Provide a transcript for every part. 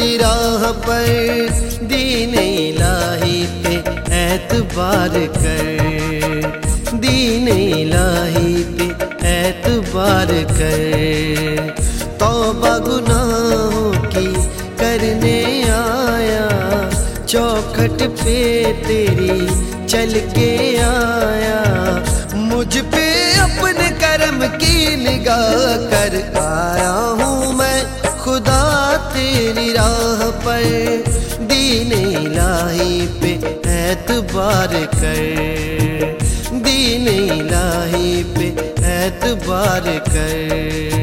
तेरी राह पर, दीन इलाही पे एतबार कर, दीन इलाही पे एतबार कर। तौबा गुनाहों की करने आया, चौखट पे तेरी चल के आया। मुझ पे अपने करम की निगाह कर आया हूँ मैं खुदा तेरी राह पर, दीन इलाही पे एतबार कर, दीन इलाही पे एतबार कर।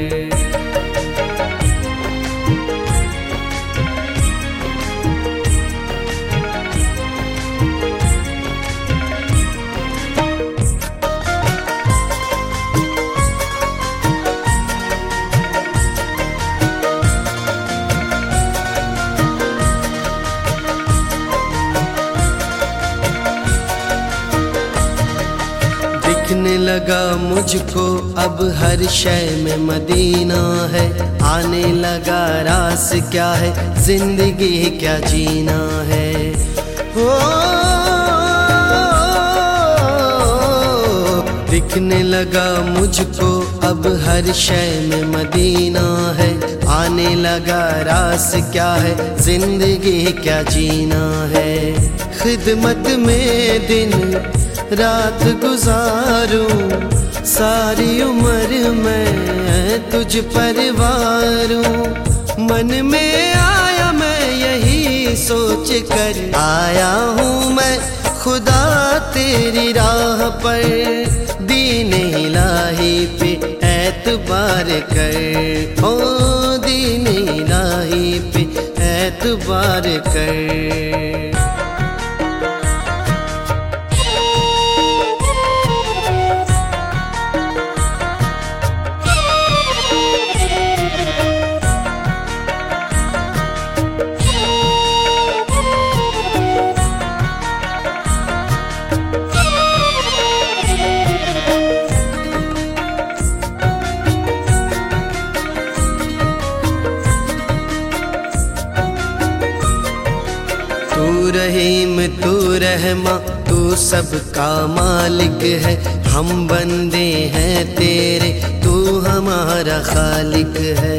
दिखने लगा मुझको अब हर शय में मदीना है, आने लगा रास क्या है जिंदगी क्या जीना है। हो दिखने लगा मुझको अब हर शय में मदीना है, आने लगा रास क्या है जिंदगी क्या जीना है। खिदमत में दिन रात गुजारूं, सारी उम्र मैं तुझ पर वारूं। मन में आया मैं यही सोच कर आया हूँ मैं खुदा तेरी राह पर, दीन इलाही पे एतबार कर, ओ दीन इलाही पे एतबार कर। तू रहीम तू रहमा तू सबका मालिक है, हम बंदे हैं तेरे तू हमारा खालिक है।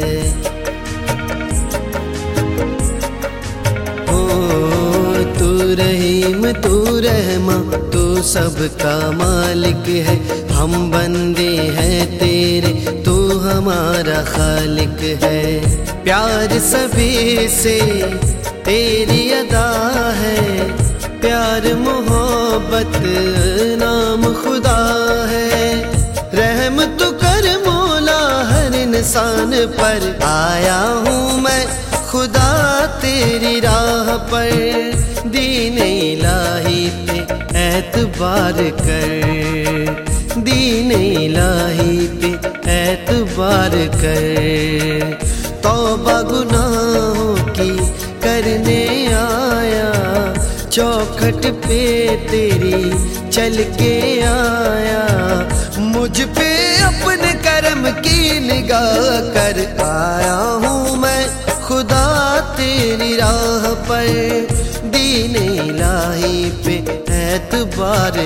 ओ तू रहीम तू रहमा तू सबका मालिक है, हम बंदे हैं तेरे तू हमारा खालिक है। प्यार सभी से तेरी अदा है, प्यार मोहब्बत नाम खुदा है। रहम तो कर मौला हर इंसान पर, आया हूँ मैं खुदा तेरी राह पर, दीन इलाही पे एतबार कर, दीन इलाही पे एतबार कर। तौबा गुनाहों की करने आया, चौखट पे तेरी चल के आया। मुझ पे अपने करम की निगाह कर आया हूँ मैं खुदा तेरी राह पर, दीन इलाही पे एतबार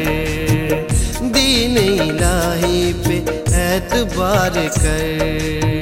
कर, दीन इलाही पे एतबार कर।